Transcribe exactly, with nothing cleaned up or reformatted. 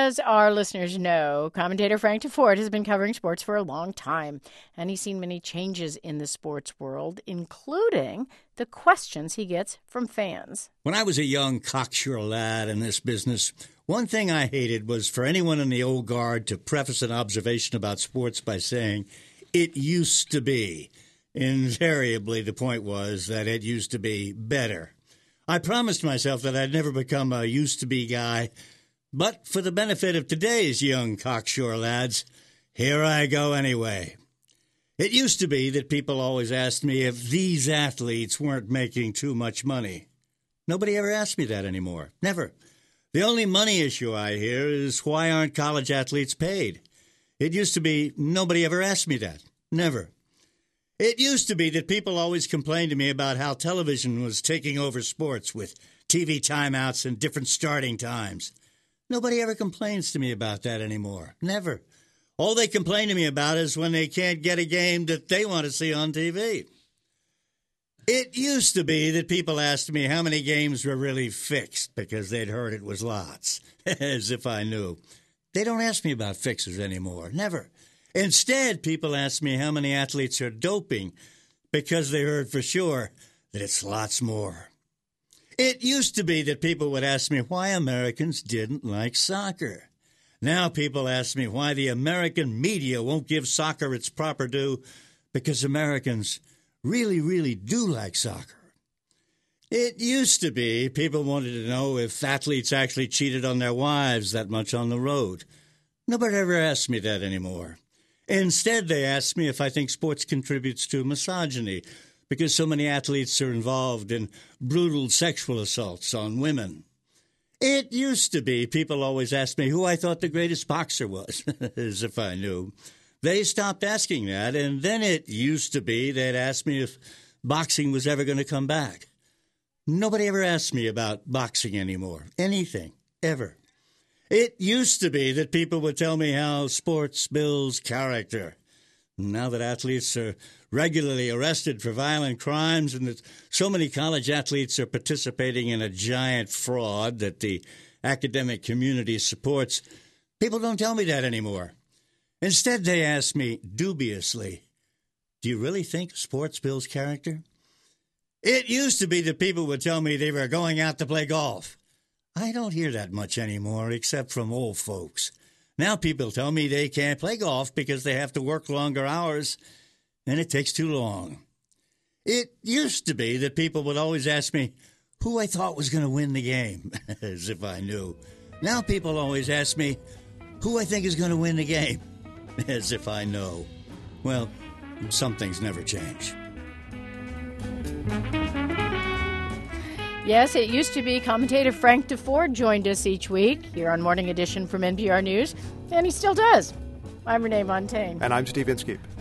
As our listeners know, commentator Frank DeFord has been covering sports for a long time, and he's seen many changes in the sports world, including the questions he gets from fans. When I was a young cocksure lad in this business, one thing I hated was for anyone in the old guard to preface an observation about sports by saying, "It used to be." Invariably, the point was that it used to be better. I promised myself that I'd never become a used-to-be guy, but for the benefit of today's young cocksure lads, here I go anyway. It used to be that people always asked me if these athletes weren't making too much money. Nobody ever asked me that anymore. Never. The only money issue I hear is why aren't college athletes paid? It used to be nobody ever asked me that. Never. It used to be that people always complained to me about how television was taking over sports with T V timeouts and different starting times. Nobody ever complains to me about that anymore. Never. All they complain to me about is when they can't get a game that they want to see on T V. It used to be that people asked me how many games were really fixed because they'd heard it was lots, as if I knew. They don't ask me about fixes anymore. Never. Instead, people ask me how many athletes are doping because they heard for sure that it's lots more. It used to be that people would ask me why Americans didn't like soccer. Now people ask me why the American media won't give soccer its proper due because Americans really, really do like soccer. It used to be people wanted to know if athletes actually cheated on their wives that much on the road. Nobody ever asks me that anymore. Instead, they ask me if I think sports contributes to misogyny because so many athletes are involved in brutal sexual assaults on women. It used to be people always asked me who I thought the greatest boxer was, as if I knew. They stopped asking that, and then it used to be they'd ask me if boxing was ever going to come back. Nobody ever asks me about boxing anymore, anything, ever. It used to be that people would tell me how sports builds character. Now that athletes are regularly arrested for violent crimes and that so many college athletes are participating in a giant fraud that the academic community supports, people don't tell me that anymore. Instead, they ask me dubiously, do you really think sports builds character? It used to be that people would tell me they were going out to play golf. I don't hear that much anymore, except from old folks. Now people tell me they can't play golf because they have to work longer hours, and it takes too long. It used to be that people would always ask me who I thought was going to win the game, as if I knew. Now people always ask me who I think is going to win the game, as if I know. Well, some things never change. Yes, it used to be commentator Frank DeFord joined us each week here on Morning Edition from N P R News, and he still does. I'm Renee Montaigne. And I'm Steve Inskeep.